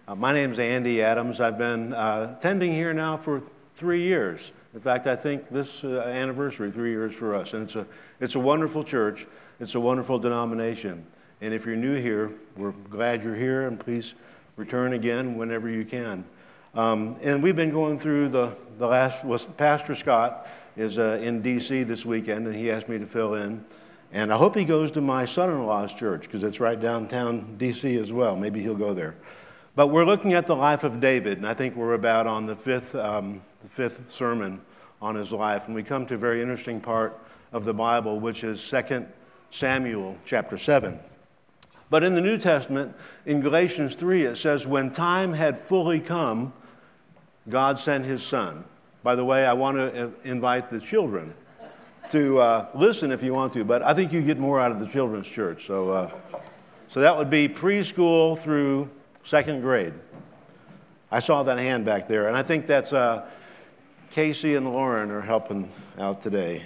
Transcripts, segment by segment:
My name is Andy Adams. I've been attending here now for 3 years. In fact, I think this anniversary, 3 years for us. And it's a wonderful church. It's a wonderful denomination. And if you're new here, we're glad you're here, and please return again whenever you can. And we've been going through the last, Pastor Scott is in D.C. this weekend, and he asked me to fill in. And I hope he goes to my son-in-law's church, because it's right downtown D.C. as well. Maybe he'll go there. But we're looking at the life of David, and I think we're about on the fifth sermon on his life. And we come to a very interesting part of the Bible, which is 2 Samuel chapter 7. But in the New Testament, in Galatians 3, it says, when time had fully come, God sent his son. By the way, I want to invite the children to listen if you want to, but I think you get more out of the children's church. So that would be preschool through second grade. I saw that hand back there, and I think that's Casey and Lauren are helping out today.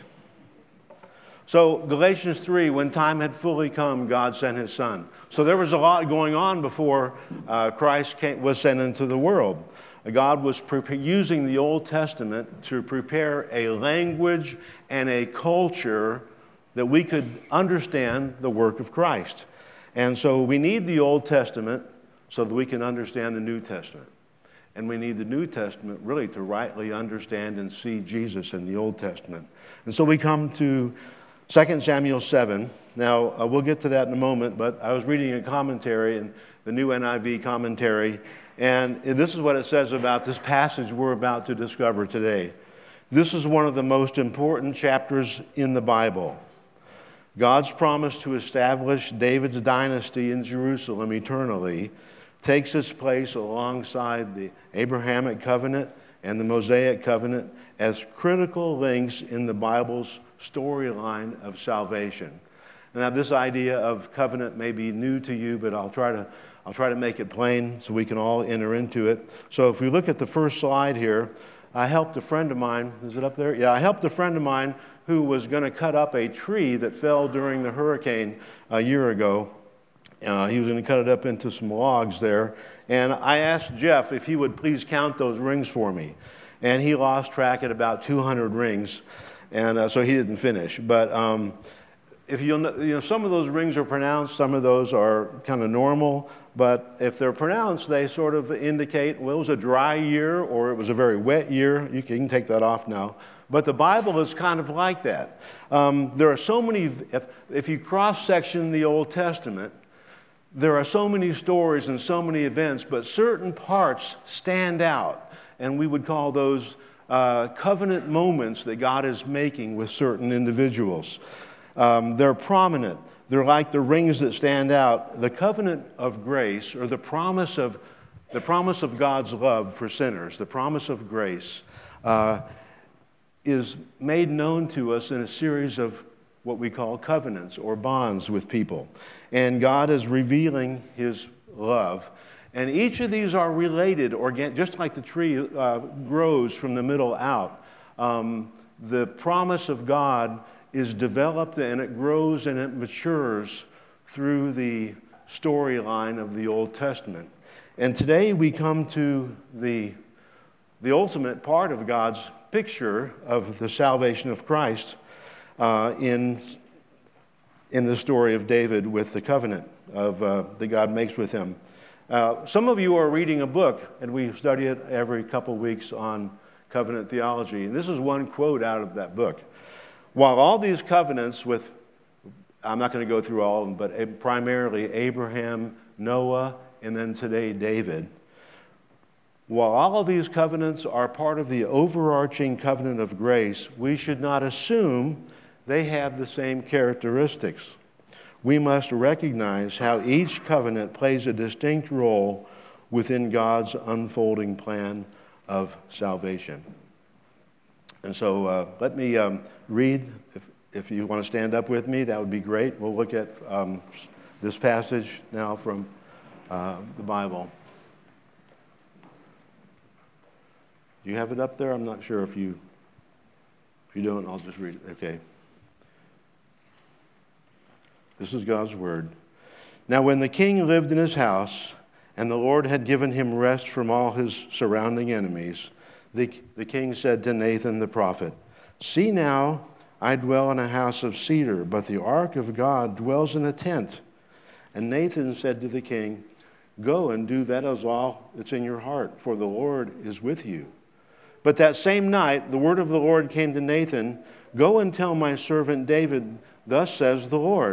So Galatians 3, when time had fully come, God sent his son. So there was a lot going on before Christ was sent into the world. God was using the Old Testament to prepare a language and a culture that we could understand the work of Christ. And so we need the Old Testament so that we can understand the New Testament. And we need the New Testament really to rightly understand and see Jesus in the Old Testament. And so we come to 2 Samuel 7. Now, we'll get to that in a moment, but I was reading a commentary, and the new NIV commentary, and this is what it says about this passage we're about to discover today. This is one of the most important chapters in the Bible. God's promise to establish David's dynasty in Jerusalem eternally takes its place alongside the Abrahamic covenant and the Mosaic covenant as critical links in the Bible's storyline of salvation. Now, this idea of covenant may be new to you, but I'll try to make it plain so we can all enter into it. So if we look at the first slide here, I helped a friend of mine. Is it up there? Yeah, I helped a friend of mine who was going to cut up a tree that fell during the hurricane a year ago. He was going to cut it up into some logs there. And I asked Jeff if he would please count those rings for me. And he lost track at about 200 rings. And so he didn't finish. But if you'll know, some of those rings are pronounced, some of those are kind of normal. But if they're pronounced, they sort of indicate, well, it was a dry year or it was a very wet year. You can take that off now. But the Bible is kind of like that. There are so many, if you cross-section the Old Testament, there are so many stories and so many events, but certain parts stand out. And we would call those covenant moments that God is making with certain individuals. They're prominent. They're like the rings that stand out. The covenant of grace, or the promise of God's love for sinners, the promise of grace, is made known to us in a series of what we call covenants or bonds with people. And God is revealing his love. And each of these are related, just like the tree grows from the middle out. The promise of God is developed and it grows and it matures through the storyline of the Old Testament. And today we come to the ultimate part of God's picture of the salvation of Christ in the story of David with the covenant that God makes with him. Some of you are reading a book, and we study it every couple weeks on covenant theology. And this is one quote out of that book. While all these covenants I'm not going to go through all of them, but primarily Abraham, Noah, and then today David. While all of these covenants are part of the overarching covenant of grace, we should not assume they have the same characteristics. We must recognize how each covenant plays a distinct role within God's unfolding plan of salvation. And so let me read. If you want to stand up with me, that would be great. We'll look at this passage now from the Bible. Do you have it up there? I'm not sure if you don't, I'll just read it. Okay. This is God's word. Now when the king lived in his house, and the Lord had given him rest from all his surrounding enemies, the king said to Nathan the prophet, "See now, I dwell in a house of cedar, but the ark of God dwells in a tent." And Nathan said to the king, "Go and do that as all that's in your heart, for the Lord is with you." But that same night, the word of the Lord came to Nathan, "Go and tell my servant David, thus says the Lord,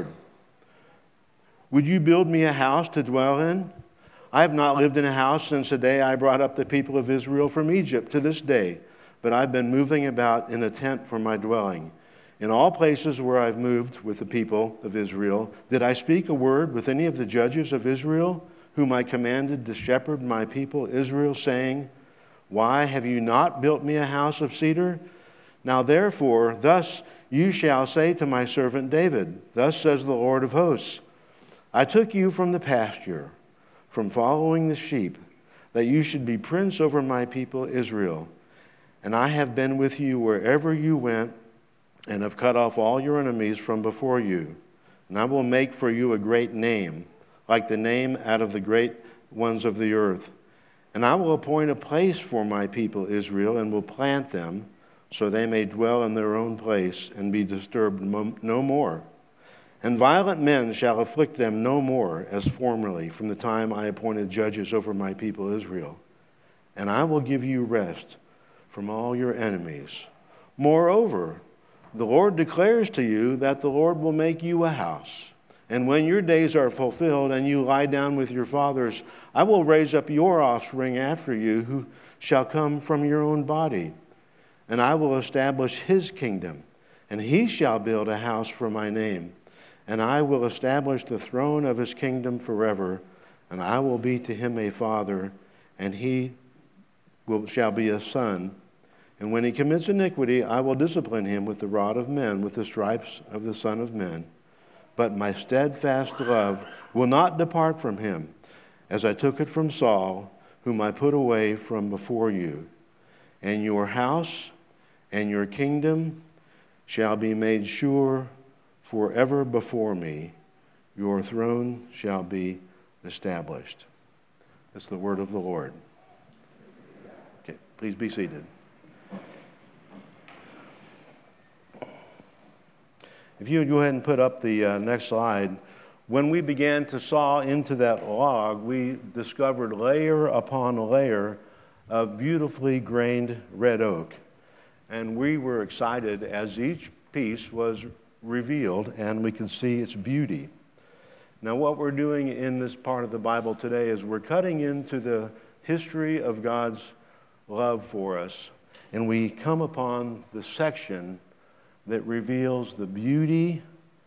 would you build me a house to dwell in? I have not lived in a house since the day I brought up the people of Israel from Egypt to this day, but I've been moving about in a tent for my dwelling. In all places where I've moved with the people of Israel, did I speak a word with any of the judges of Israel, whom I commanded to shepherd my people Israel, saying, why have you not built me a house of cedar? Now therefore, thus you shall say to my servant David, thus says the Lord of hosts, I took you from the pasture, from following the sheep, that you should be prince over my people Israel. And I have been with you wherever you went, and have cut off all your enemies from before you. And I will make for you a great name, like the name out of the great ones of the earth. And I will appoint a place for my people Israel, and will plant them, so they may dwell in their own place, and be disturbed no more. And violent men shall afflict them no more, as formerly, from the time I appointed judges over my people Israel. And I will give you rest from all your enemies. Moreover, the Lord declares to you that the Lord will make you a house. And when your days are fulfilled and you lie down with your fathers, I will raise up your offspring after you, who shall come from your own body. And I will establish his kingdom, and he shall build a house for my name. And I will establish the throne of his kingdom forever, and I will be to him a father, and he shall be a son. And when he commits iniquity, I will discipline him with the rod of men, with the stripes of the Son of Men. But my steadfast love will not depart from him, as I took it from Saul, whom I put away from before you. And your house and your kingdom shall be made sure forever before me. Your throne shall be established. That's the word of the Lord. Okay, please be seated. If you would go ahead and put up the next slide. When we began to saw into that log, we discovered layer upon layer of beautifully grained red oak. And we were excited as each piece was revealed and we could see its beauty. Now what we're doing in this part of the Bible today is we're cutting into the history of God's love for us, and we come upon the section that reveals the beauty.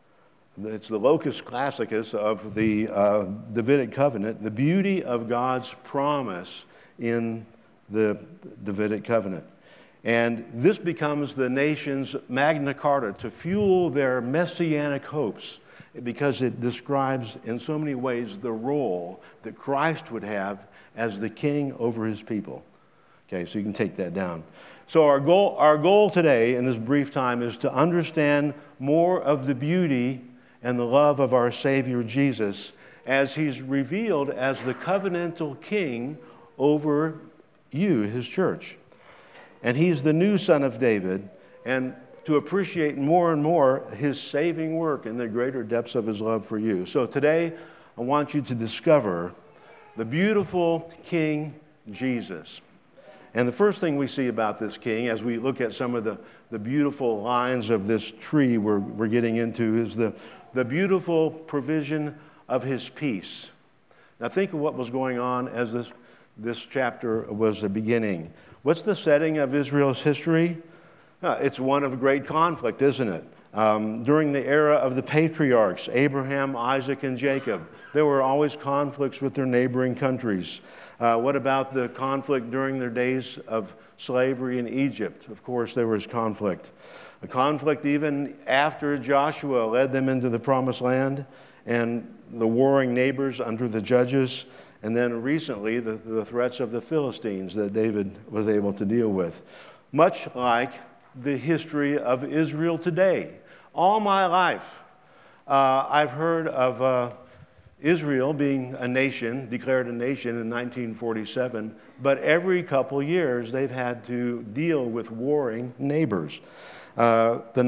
It's the locus classicus of the Davidic covenant, the beauty of God's promise in the Davidic covenant. And this becomes the nation's Magna Carta to fuel their messianic hopes, because it describes in so many ways the role that Christ would have as the king over his people. Okay, so you can take that down. So our goal today in this brief time is to understand more of the beauty and the love of our Savior Jesus as he's revealed as the covenantal king over you, his church. And he's the new son of David, and to appreciate more and more his saving work and the greater depths of his love for you. So today, I want you to discover the beautiful King Jesus. And the first thing we see about this king, as we look at some of the beautiful lines of this tree we're getting into, is the beautiful provision of his peace. Now think of what was going on as this chapter was the beginning. What's the setting of Israel's history? It's one of great conflict, isn't it? During the era of the patriarchs, Abraham, Isaac, and Jacob, there were always conflicts with their neighboring countries. What about the conflict during their days of slavery in Egypt? Of course, there was conflict. A conflict even after Joshua led them into the promised land, and the warring neighbors under the judges, and then recently the threats of the Philistines that David was able to deal with. Much like the history of Israel today. All my life, I've heard of Israel being a nation, declared a nation in 1947, but every couple years they've had to deal with warring neighbors. The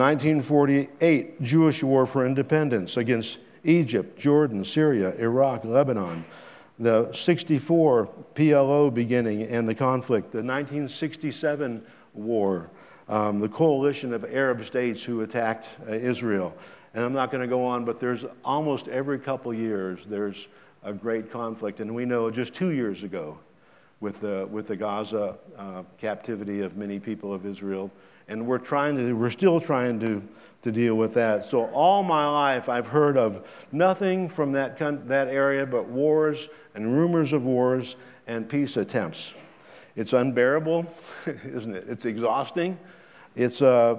1948 Jewish War for Independence against Egypt, Jordan, Syria, Iraq, Lebanon. The 64 PLO beginning and the conflict. The 1967 war, the coalition of Arab states who attacked Israel. And I'm not going to go on, but there's almost every couple years there's a great conflict. And we know just 2 years ago with the Gaza captivity of many people of Israel. And we're still trying to deal with that. So all my life I've heard of nothing from that area but wars and rumors of wars and peace attempts. It's unbearable, isn't it? It's exhausting. It's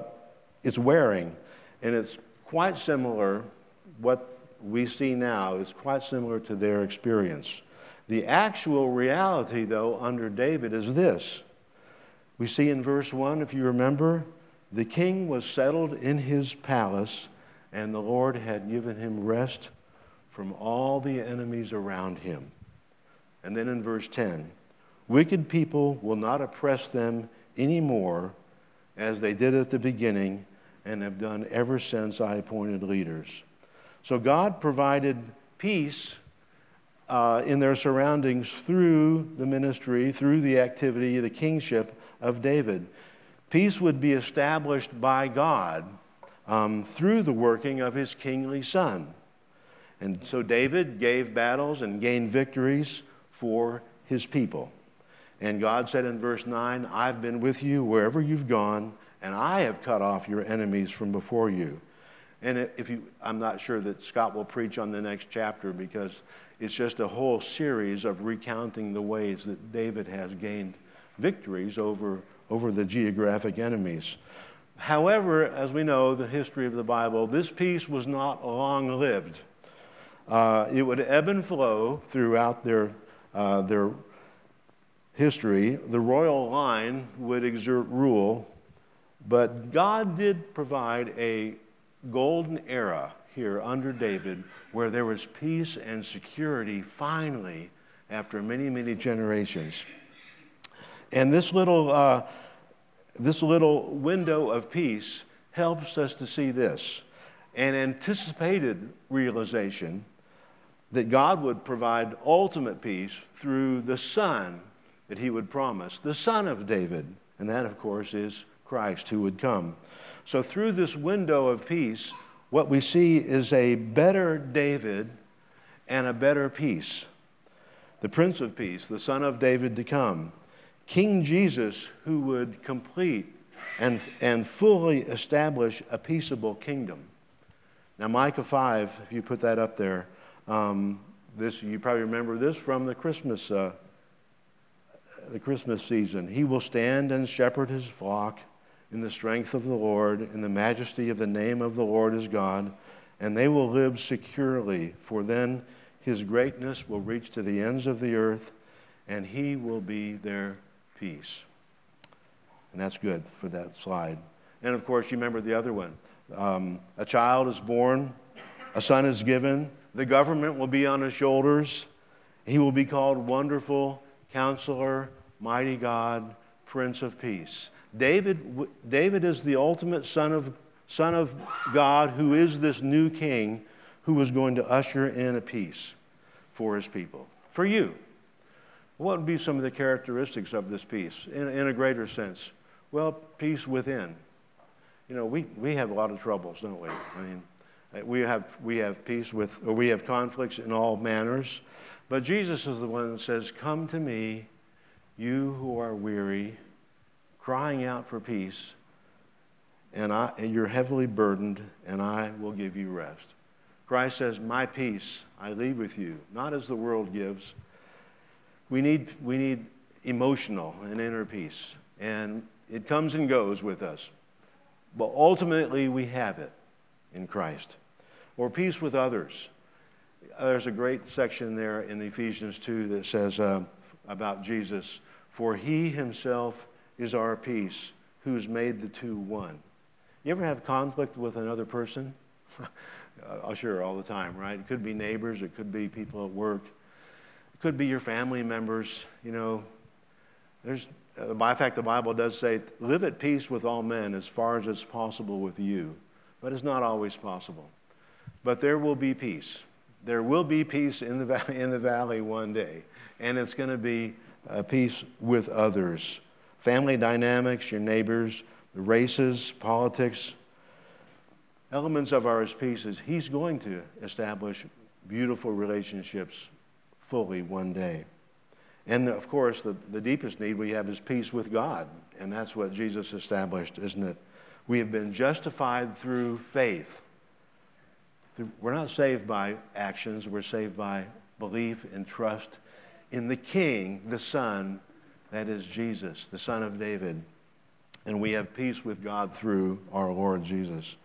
wearing, and it's quite similar. What we see now is quite similar to their experience. The actual reality, though, under David is this. We see in verse 1, if you remember, the king was settled in his palace, and the Lord had given him rest from all the enemies around him. And then in verse 10, wicked people will not oppress them anymore as they did at the beginning and have done ever since I appointed leaders. So God provided peace in their surroundings through the ministry, through the activity, the kingship of David. Peace would be established by God through the working of his kingly son. And so David gave battles and gained victories for his people. And God said in verse 9, I've been with you wherever you've gone, and I have cut off your enemies from before you. And I'm not sure that Scott will preach on the next chapter because it's just a whole series of recounting the ways that David has gained victories over the geographic enemies. However, as we know, the history of the Bible, this peace was not long-lived. It would ebb and flow throughout their history. The royal line would exert rule, but God did provide a golden era here under David where there was peace and security finally after many, many generations. And this little window of peace helps us to see this, an anticipated realization that God would provide ultimate peace through the Son that he would promise, the Son of David. And that, of course, is Christ who would come. So through this window of peace, what we see is a better David and a better peace. The Prince of Peace, the Son of David to come. King Jesus, who would complete and fully establish a peaceable kingdom. Now, Micah 5, if you put that up there, you probably remember this from the Christmas season. He will stand and shepherd his flock in the strength of the Lord, in the majesty of the name of the Lord his God, and they will live securely, for then his greatness will reach to the ends of the earth, and he will be their peace. And that's good for that slide. And of course, you remember the other one. A child is born, a son is given, the government will be on his shoulders. He will be called Wonderful Counselor, Mighty God, Prince of Peace. David is the ultimate son of God, who is this new king who was going to usher in a peace for his people. For you, what would be some of the characteristics of this peace in a greater sense? Well, peace within. You know, we have a lot of troubles, don't we? I mean, we have peace we have conflicts in all manners. But Jesus is the one that says, come to me, you who are weary, crying out for peace, and you're heavily burdened, and I will give you rest. Christ says, my peace I leave with you, not as the world gives. We need emotional and inner peace, and it comes and goes with us. But ultimately, we have it in Christ. Or peace with others. There's a great section there in Ephesians 2 that says about Jesus, for he himself is our peace, who's made the two one. You ever have conflict with another person? sure, all the time, right? It could be neighbors. It could be people at work. It could be your family members. You know, there's, in fact, the Bible does say, live at peace with all men as far as it's possible with you. But it's not always possible. But there will be peace. There will be peace in the valley one day. And it's going to be peace with others. Family dynamics, your neighbors, the races, politics, elements of our peace is He's going to establish beautiful relationships fully one day. And of course, the deepest need we have is peace with God. And that's what Jesus established, isn't it? We have been justified through faith. We're not saved by actions. We're saved by belief and trust in the King, the Son, that is Jesus, the Son of David. And we have peace with God through our Lord Jesus.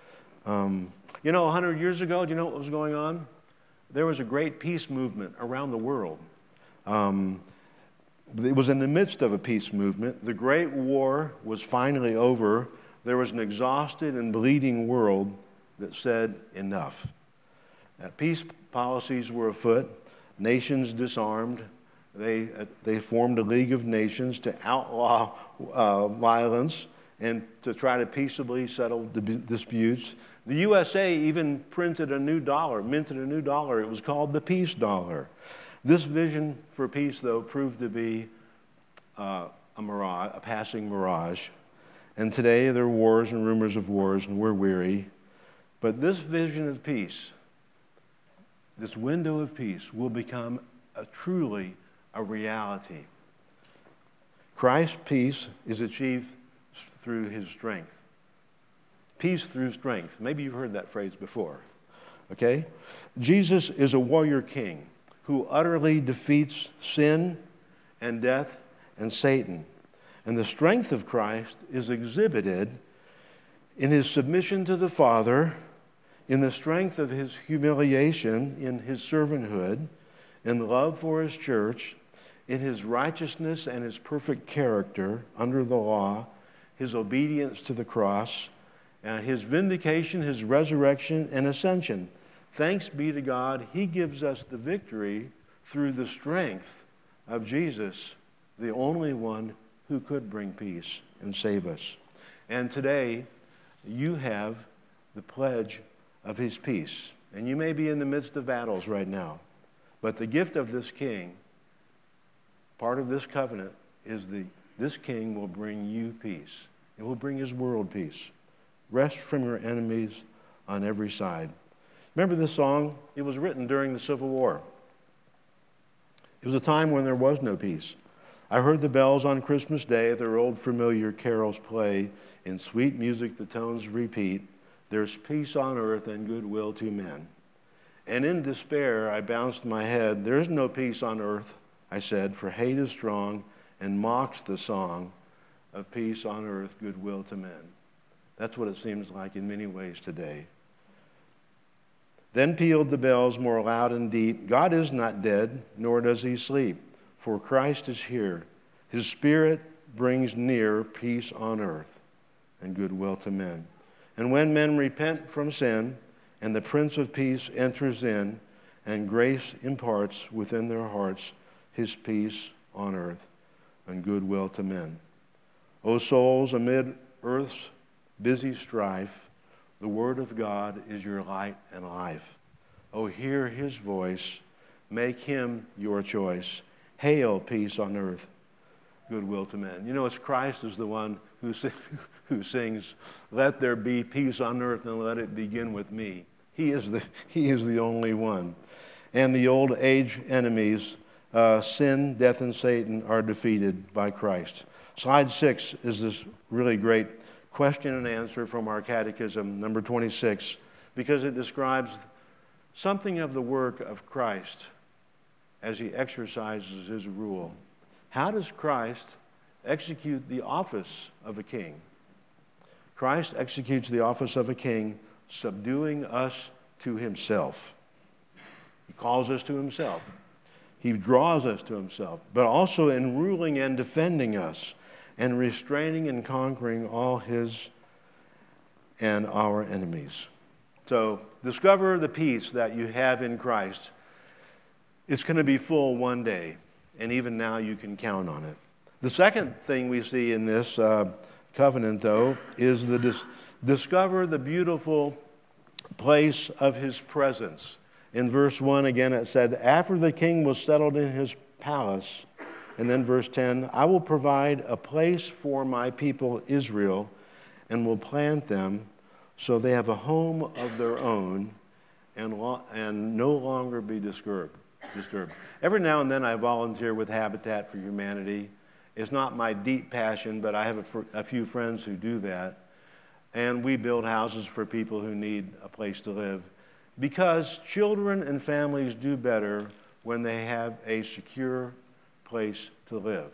100 years ago, do you know what was going on? There was a great peace movement around the world. It was in the midst of a peace movement. The Great War was finally over. There was an exhausted and bleeding world that said enough. Peace policies were afoot. Nations disarmed. They formed a League of Nations to outlaw violence and to try to peaceably settle disputes. The USA even minted a new dollar. It was called the peace dollar. This vision for peace, though, proved to be a passing mirage. And today there are wars and rumors of wars, and we're weary. But this vision of peace, this window of peace, will become truly a reality. Christ's peace is achieved through His strength. Peace through strength. Maybe you've heard that phrase before. Okay? Jesus is a warrior king who utterly defeats sin and death and Satan. And the strength of Christ is exhibited in His submission to the Father, in the strength of His humiliation, in His servanthood, in love for His church, in His righteousness and His perfect character under the law, His obedience to the cross, and His vindication, His resurrection, and ascension. Thanks be to God, He gives us the victory through the strength of Jesus, the only one who could bring peace and save us. And today, you have the pledge of His peace. And you may be in the midst of battles right now. But the gift of this King, part of this covenant, is this King will bring you peace. It will bring His world peace. Rest from your enemies on every side. Remember this song? It was written during the Civil War. It was a time when there was no peace. I heard the bells on Christmas Day, their old familiar carols play. In sweet music the tones repeat. There's peace on earth and goodwill to men. And in despair I bounced my head. There is no peace on earth, I said, for hate is strong and mocks the song of peace on earth, goodwill to men. That's what it seems like in many ways today. Then pealed the bells more loud and deep. God is not dead, nor does He sleep. For Christ is here. His Spirit brings near peace on earth and goodwill to men. And when men repent from sin, and the Prince of Peace enters in, and grace imparts within their hearts His peace on earth and goodwill to men. O souls, amid earth's busy strife, the Word of God is your light and life. O hear His voice, make Him your choice. Hail, peace on earth, goodwill to men. You know, it's Christ is the one who sings, let there be peace on earth and let it begin with me. He is the only one. And the old age enemies, sin, death, and Satan are defeated by Christ. Slide 6 is this really great question and answer from our catechism, number 26, because it describes something of the work of Christ as He exercises His rule. How does Christ execute the office of a king? Christ executes the office of a king, subduing us to Himself. He calls us to Himself. He draws us to Himself, but also in ruling and defending us and restraining and conquering all His and our enemies. So discover the peace that you have in Christ. It's going to be full one day, and even now you can count on it. The second thing we see in this covenant, though, is discover the beautiful place of his presence. In verse 1, again, it said, after the king was settled in his palace, and then verse 10, I will provide a place for my people Israel and will plant them so they have a home of their own and no longer be disturbed. Every now and then I volunteer with Habitat for Humanity. It's not my deep passion, but I have a few friends who do that. And we build houses for people who need a place to live. Because children and families do better when they have a secure place to live.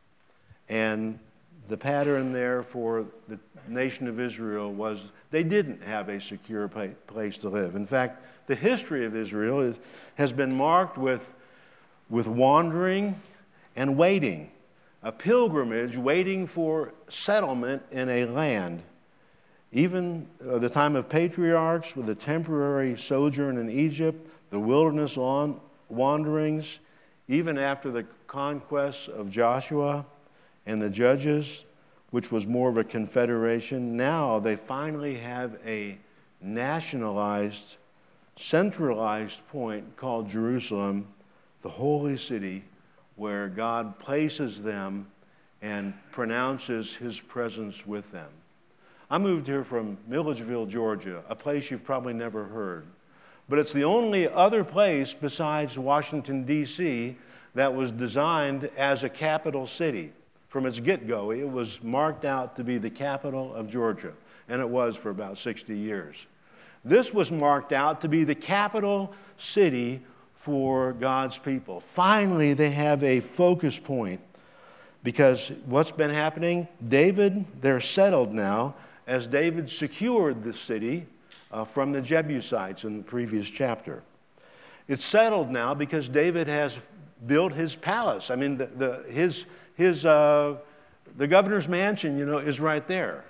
And the pattern there for the nation of Israel was they didn't have a secure place to live. In fact, the history of Israel has been marked with wandering and waiting, a pilgrimage waiting for settlement in a land. Even the time of patriarchs with a temporary sojourn in Egypt, the wilderness wanderings, even after the conquests of Joshua and the judges, which was more of a confederation, now they finally have a nationalized, centralized point called Jerusalem, the holy city, where God places them and pronounces his presence with them. I moved here from Milledgeville, Georgia, a place you've probably never heard. But it's the only other place besides Washington, D.C., that was designed as a capital city. From its get-go, it was marked out to be the capital of Georgia, and it was for about 60 years. This was marked out to be the capital city for God's people. Finally, they have a focus point, because what's been happening? They're settled now, as David secured the city from the Jebusites in the previous chapter. It's settled now because David has built his palace. I mean, the governor's mansion, is right there.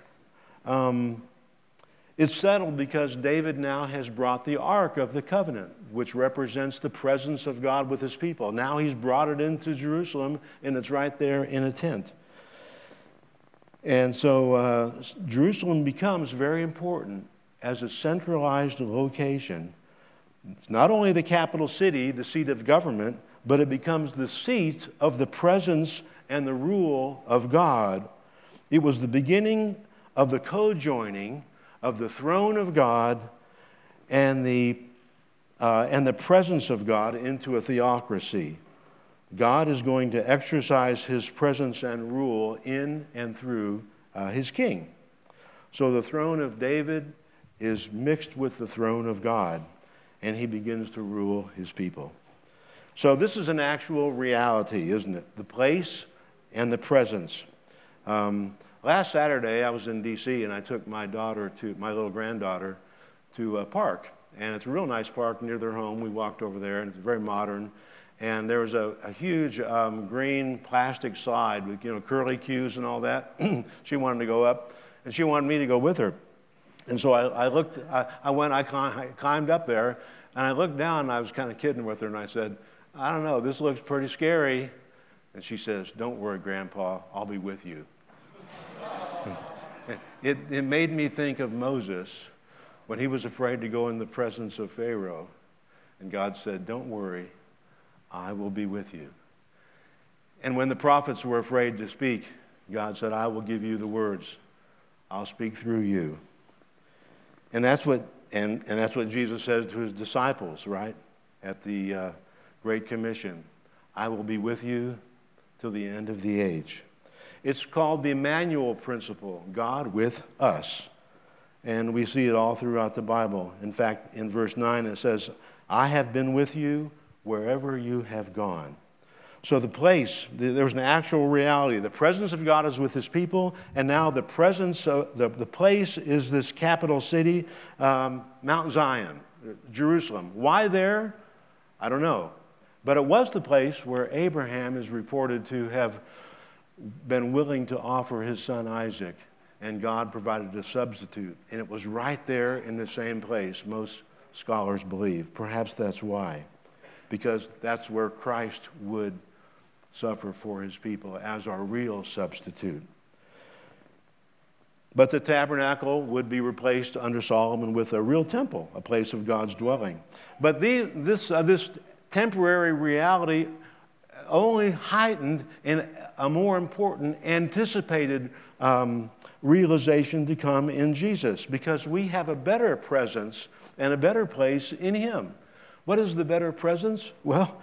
It's settled because David now has brought the Ark of the Covenant, which represents the presence of God with his people. Now he's brought it into Jerusalem, and it's right there in a tent. And so Jerusalem becomes very important as a centralized location. It's not only the capital city, the seat of government, but it becomes the seat of the presence and the rule of God. It was the beginning of the co-joining of the throne of God and the presence of God into a theocracy. God is going to exercise his presence and rule in and through his king. So the throne of David is mixed with the throne of God, and he begins to rule his people. So this is an actual reality, isn't it? The place and the presence. Last Saturday, I was in D.C., and I took my little granddaughter, to a park. And it's a real nice park near their home. We walked over there, and it's very modern. And there was a huge green plastic slide with curly cues and all that. She wanted to go up, and she wanted me to go with her. And so I climbed up there, and I looked down, and I was kind of kidding with her, and I said, I don't know, this looks pretty scary. And she says, don't worry, Grandpa, I'll be with you. It made me think of Moses when he was afraid to go in the presence of Pharaoh. And God said, don't worry, I will be with you. And when the prophets were afraid to speak, God said, I will give you the words. I'll speak through you. And that's what Jesus says to his disciples, right? At the Great Commission. I will be with you till the end of the age. It's called the Emmanuel principle, God with us. And we see it all throughout the Bible. In fact, in verse 9 it says, I have been with you wherever you have gone. So the place, there's an actual reality. The presence of God is with his people, and now the presence of the place is this capital city, Mount Zion, Jerusalem. Why there? I don't know. But it was the place where Abraham is reported to have been willing to offer his son Isaac and God provided a substitute. And it was right there in the same place, most scholars believe. Perhaps that's why. Because that's where Christ would suffer for his people as our real substitute. But the tabernacle would be replaced under Solomon with a real temple, a place of God's dwelling. But this temporary reality only heightened in a more important anticipated realization to come in Jesus, because we have a better presence and a better place in him. What is the better presence? Well,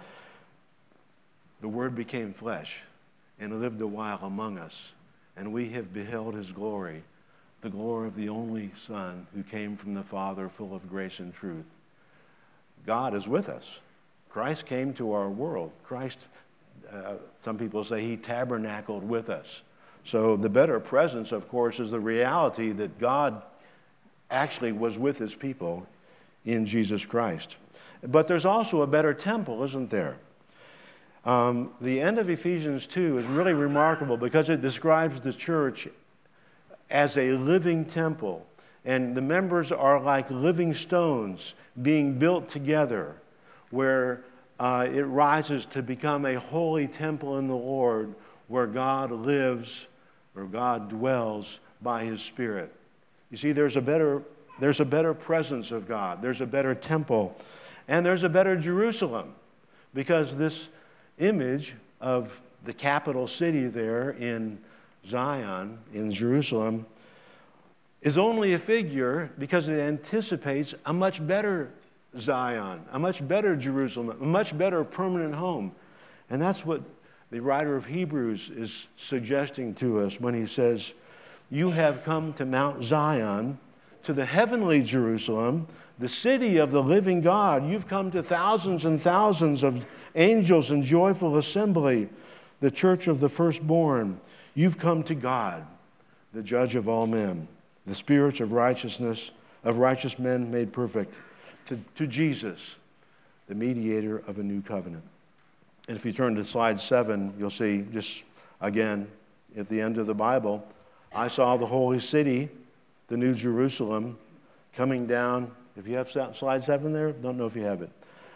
the Word became flesh and lived a while among us, and we have beheld his glory, the glory of the only Son who came from the Father, full of grace and truth. God is with us. Christ came to our world. Christ, some people say he tabernacled with us. So the better presence, of course, is the reality that God actually was with his people in Jesus Christ. But there's also a better temple, isn't there? The end of Ephesians 2 is really remarkable because it describes the church as a living temple. And the members are like living stones being built together, where it rises to become a holy temple in the Lord, where God lives, where God dwells by his Spirit. You see, there's a better presence of God. There's a better temple. And there's a better Jerusalem, because this image of the capital city there in Zion, in Jerusalem, is only a figure because it anticipates a much better Zion, a much better Jerusalem, a much better permanent home. And that's what the writer of Hebrews is suggesting to us when he says, you have come to Mount Zion, to the heavenly Jerusalem, the city of the living God. You've come to thousands and thousands of angels in joyful assembly, the church of the firstborn. You've come to God, the judge of all men, the spirits of righteousness, of righteous men made perfect, to Jesus, the mediator of a new covenant. And if you turn to slide 7, you'll see, just again, at the end of the Bible, I saw the holy city, the New Jerusalem, coming down. If you have slide 7 there, don't know if you have it.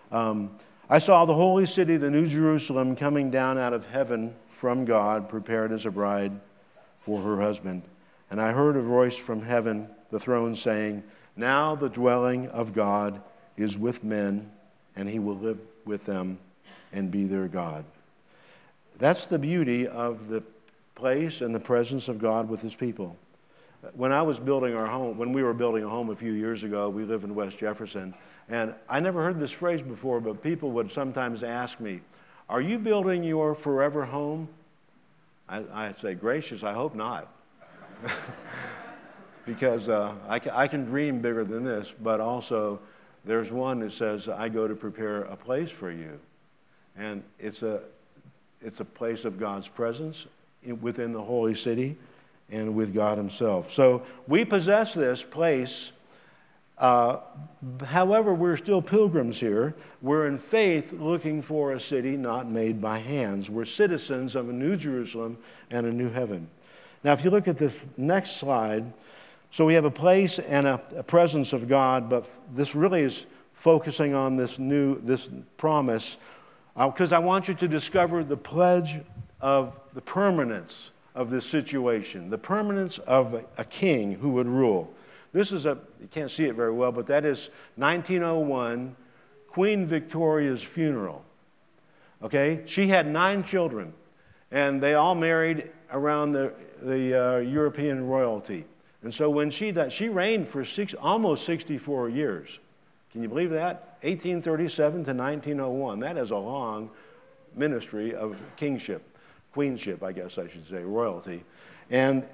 I saw the holy city, the New Jerusalem, coming down out of heaven from God, prepared as a bride for her husband. And I heard a voice from heaven, the throne, saying, now the dwelling of God is with men, and he will live with them and be their God. That's the beauty of the place and the presence of God with his people. When I was building our home, when we were building a home a few years ago, we live in West Jefferson, and I never heard this phrase before, but people would sometimes ask me, are you building your forever home? I say, gracious, I hope not. Because I can dream bigger than this, but also there's one that says, I go to prepare a place for you. And it's a place of God's presence within the holy city and with God himself. So we possess this place. However, we're still pilgrims here. We're in faith looking for a city not made by hands. We're citizens of a new Jerusalem and a new heaven. Now, if you look at this next slide, so we have a place and a presence of God, but this really is focusing on this promise, because I want you to discover the pledge of the permanence of this situation, the permanence of a king who would rule. This is you can't see it very well, but that is 1901, Queen Victoria's funeral. Okay? She had 9 children, and they all married around the European royalty. And so when she died, she reigned for almost 64 years. Can you believe that? 1837 to 1901. That is a long ministry of kingship, queenship, I guess I should say, royalty. And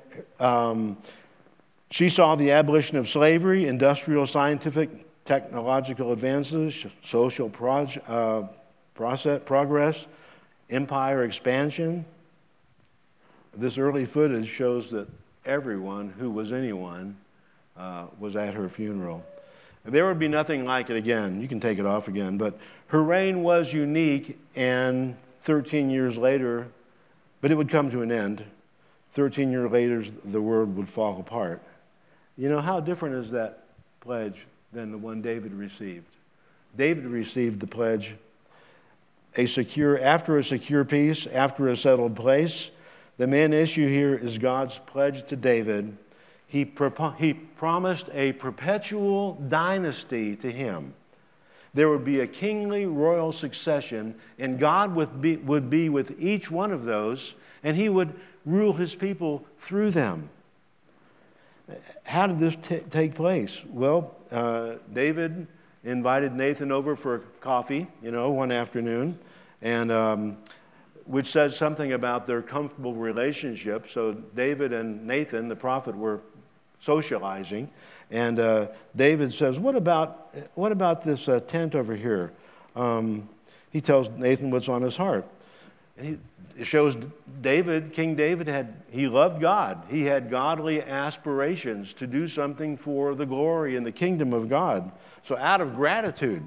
she saw the abolition of slavery, industrial, scientific, technological advances, social progress, empire expansion. This early footage shows that everyone who was anyone was at her funeral. There would be nothing like it again. You can take it off again. But her reign was unique, and 13 years later, but it would come to an end. 13 years later, the world would fall apart. You know, how different is that pledge than the one David received? David received the pledge, after a secure peace, after a settled place. The main issue here is God's pledge to David. He promised a perpetual dynasty to him. There would be a kingly royal succession, and God would be with each one of those, and he would rule his people through them. How did this take place? Well, David invited Nathan over for coffee, one afternoon, and which says something about their comfortable relationship. So David and Nathan, the prophet, were socializing, and David says, "What about this tent over here?" He tells Nathan what's on his heart. And it shows King David he loved God. He had godly aspirations to do something for the glory and the kingdom of God. So out of gratitude,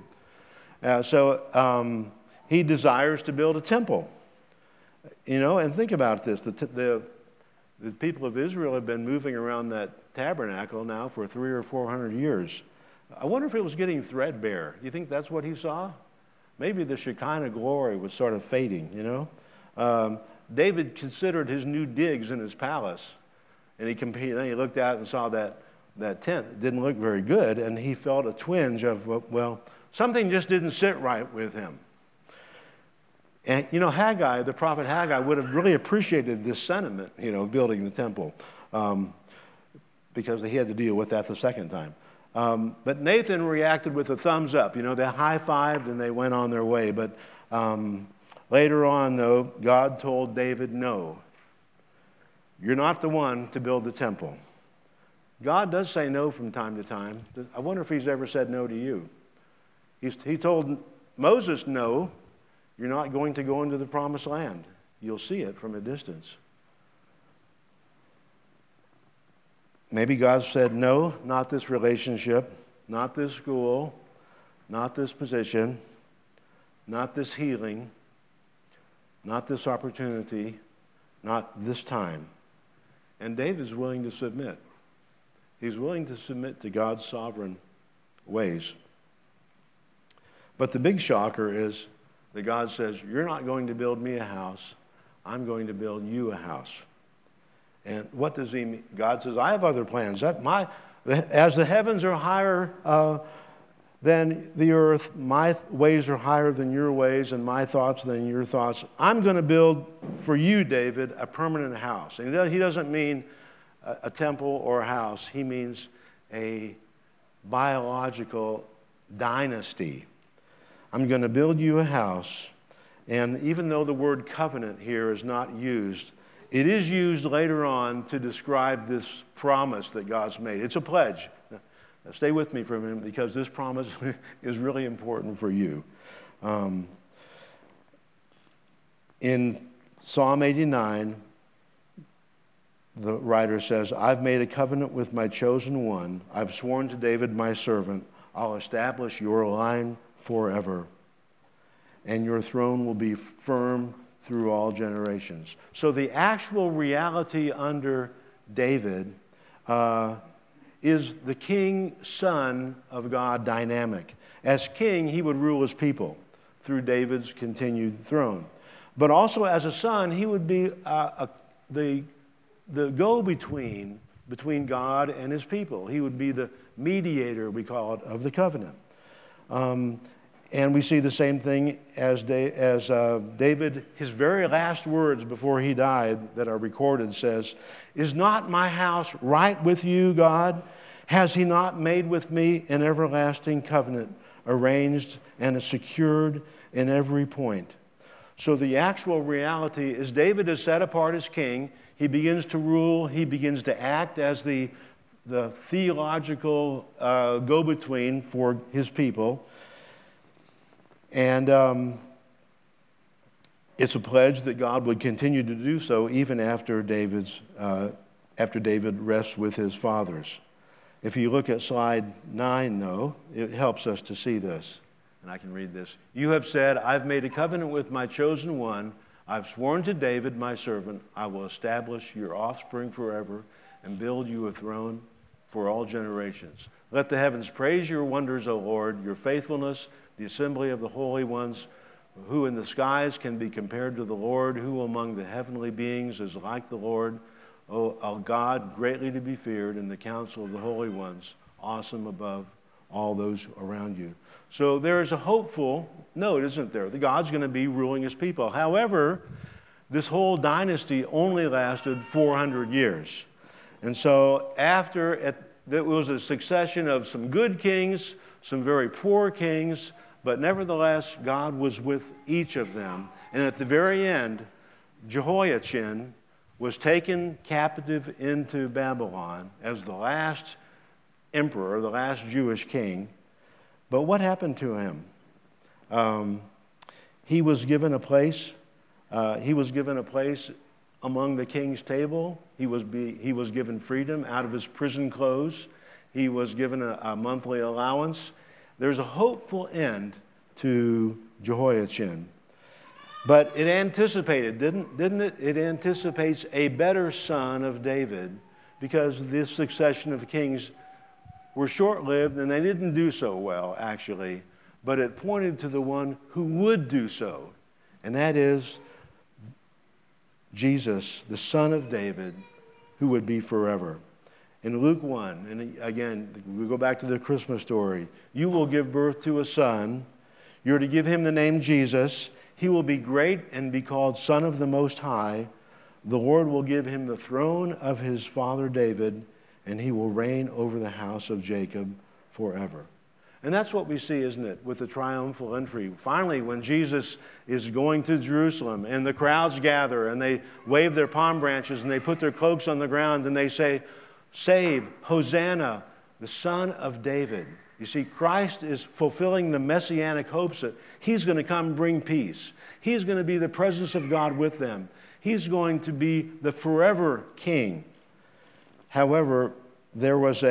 he desires to build a temple. And think about this. The people of Israel have been moving around that tabernacle now for 300 or 400 years. I wonder if it was getting threadbare. Do you think that's what he saw? Maybe the Shekinah glory was sort of fading, David considered his new digs in his palace, and then he looked out and saw that tent. It didn't look very good, and he felt a twinge of, something just didn't sit right with him. And, Haggai, the prophet Haggai, would have really appreciated this sentiment, building the temple, because he had to deal with that the second time. But Nathan reacted with a thumbs up. They high-fived and they went on their way. But later on, though, God told David, "No, you're not the one to build the temple." God does say no from time to time. I wonder if he's ever said no to you. He told Moses, "No, you're not going to go into the promised land. You'll see it from a distance." Maybe God said, "No, not this relationship, not this school, not this position, not this healing, not this opportunity, not this time." And David's willing to submit. He's willing to submit to God's sovereign ways. But the big shocker is that God says, "You're not going to build me a house. I'm going to build you a house." And what does he mean? God says, "I have other plans. As the heavens are higher than the earth, my ways are higher than your ways, and my thoughts than your thoughts. I'm going to build for you, David, a permanent house." And he doesn't mean a temple or a house. He means a biological dynasty. I'm going to build you a house. And even though the word covenant here is not used, it is used later on to describe this promise that God's made. It's a pledge. Now, stay with me for a minute, because this promise is really important for you. In Psalm 89, the writer says, "I've made a covenant with my chosen one. I've sworn to David, my servant, I'll establish your line forever, and your throne will be firm through all generations." So the actual reality under David is the king, son of God dynamic. As king, he would rule his people through David's continued throne. But also as a son, he would be the go-between between God and his people. He would be the mediator, we call it, of the covenant. And we see the same thing as David, his very last words before he died that are recorded says, "Is not my house right with you, God? Has he not made with me an everlasting covenant, arranged and secured in every point?" So the actual reality is David is set apart as king. He begins to rule. He begins to act as the theological go-between for his people. And it's a pledge that God would continue to do so even after David rests with his fathers. If you look at slide 9, though, it helps us to see this. And I can read this. "You have said, I've made a covenant with my chosen one. I've sworn to David, my servant, I will establish your offspring forever and build you a throne for all generations. Let the heavens praise your wonders, O Lord, your faithfulness, the assembly of the holy ones. Who in the skies can be compared to the Lord? Who among the heavenly beings is like the Lord? O God, greatly to be feared in the council of the holy ones, awesome above all those around you. So there is a hopeful note, isn't there? That God's going to be ruling his people. However, this whole dynasty only lasted 400 years. And so there was a succession of some good kings, some very poor kings, but nevertheless, God was with each of them. And at the very end, Jehoiachin was taken captive into Babylon as the last emperor, the last Jewish king. But what happened to him? He was given a place. He was given a place among the king's table. He was given freedom out of his prison clothes. He was given a monthly allowance. There's a hopeful end to Jehoiachin. But it anticipated, didn't it? It anticipates a better son of David, because this succession of kings were short-lived and they didn't do so well, actually. But it pointed to the one who would do so, and that is Jesus, the son of David, who would be forever. In Luke 1, and again, we go back to the Christmas story, you will give birth to a son. You're to give him the name Jesus. He will be great and be called Son of the Most High. The Lord will give him the throne of his father David, and he will reign over the house of Jacob forever. And that's what we see, isn't it, with the triumphal entry. Finally, when Jesus is going to Jerusalem and the crowds gather and they wave their palm branches and they put their cloaks on the ground and they say, "Save, Hosanna, the Son of David." You see, Christ is fulfilling the messianic hopes that he's going to come bring peace. He's going to be the presence of God with them. He's going to be the forever king. However, there was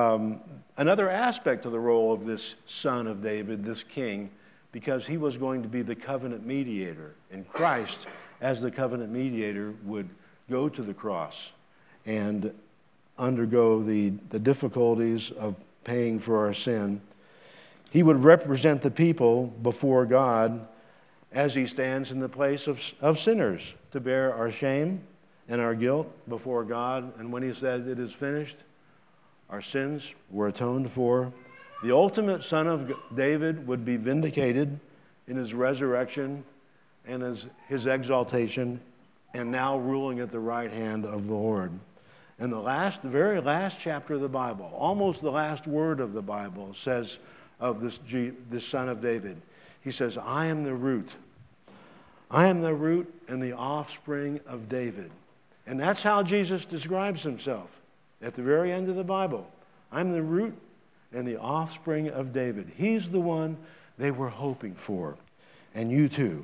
another aspect to the role of this son of David, this king, because he was going to be the covenant mediator. And Christ, as the covenant mediator, would go to the cross and undergo the difficulties of paying for our sin. He would represent the people before God as he stands in the place of sinners to bear our shame and our guilt before God. And when he said it is finished, our sins were atoned for. The ultimate son of David would be vindicated in his resurrection and his exaltation, and now ruling at the right hand of the Lord. And the very last chapter of the Bible, almost the last word of the Bible, says of this son of David, he says, "I am the root. I am the root and the offspring of David." And that's how Jesus describes himself at the very end of the Bible. I'm the root and the offspring of David. He's the one they were hoping for. And you too.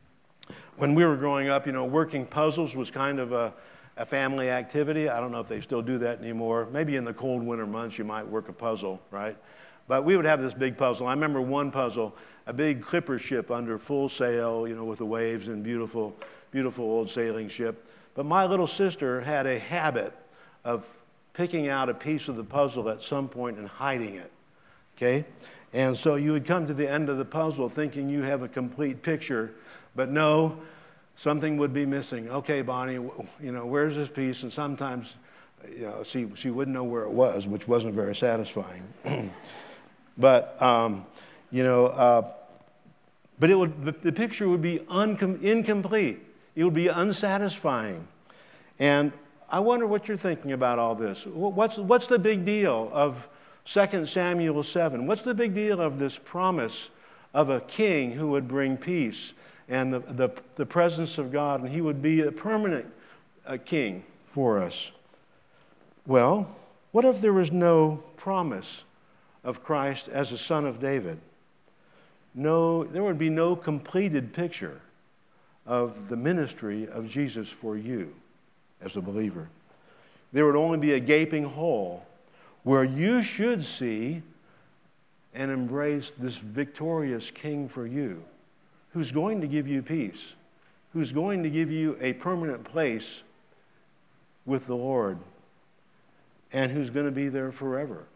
When we were growing up, working puzzles was kind of a family activity. I don't know if they still do that anymore. Maybe in the cold winter months you might work a puzzle, right? But we would have this big puzzle. I remember one puzzle, a big clipper ship under full sail, with the waves and beautiful, beautiful old sailing ship. But my little sister had a habit of picking out a piece of the puzzle at some point and hiding it, okay? And so you would come to the end of the puzzle thinking you have a complete picture, but no, something would be missing. Okay, Bonnie, where's this piece? And sometimes, she wouldn't know where it was, which wasn't very satisfying. But the picture would be incomplete. It would be unsatisfying. And I wonder what you're thinking about all this. What's the big deal of 2 Samuel 7? What's the big deal of this promise of a king who would bring peace and the presence of God, and he would be a permanent king for us? Well, what if there was no promise of Christ as a son of David? No, there would be no completed picture of the ministry of Jesus for you as a believer. There would only be a gaping hole where you should see and embrace this victorious king for you, who's going to give you peace, who's going to give you a permanent place with the Lord and who's going to be there forever.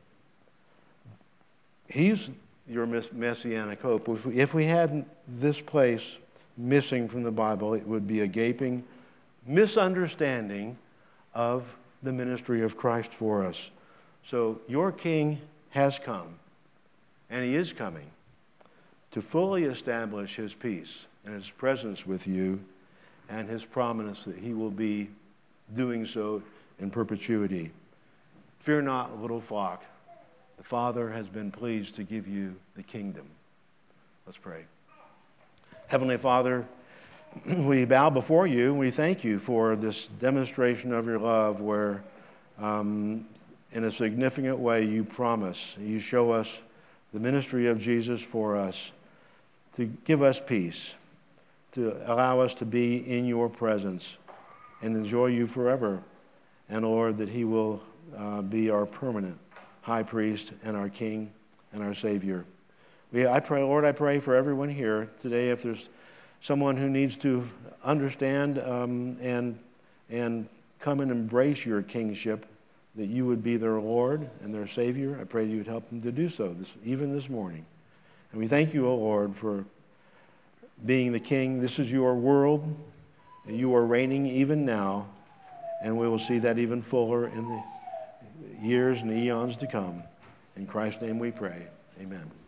He's your messianic hope. If we had this place missing from the Bible, it would be a gaping misunderstanding of the ministry of Christ for us. So your King has come, and he is coming to fully establish his peace and his presence with you and his promise that he will be doing so in perpetuity. Fear not, little flock. The Father has been pleased to give you the kingdom. Let's pray. Heavenly Father, we bow before you and we thank you for this demonstration of your love where in a significant way you promise, you show us the ministry of Jesus for us to give us peace, to allow us to be in your presence and enjoy you forever. And Lord, that he will be our permanent high priest and our King and our Savior. I pray, Lord, I pray for everyone here today, if there's someone who needs to understand and come and embrace your kingship, that you would be their Lord and their Savior. I pray you would help them to do so, even this morning. And we thank you, O Lord, for being the King. This is your world. You are reigning even now, and we will see that even fuller in the years and the eons to come. In Christ's name we pray. Amen.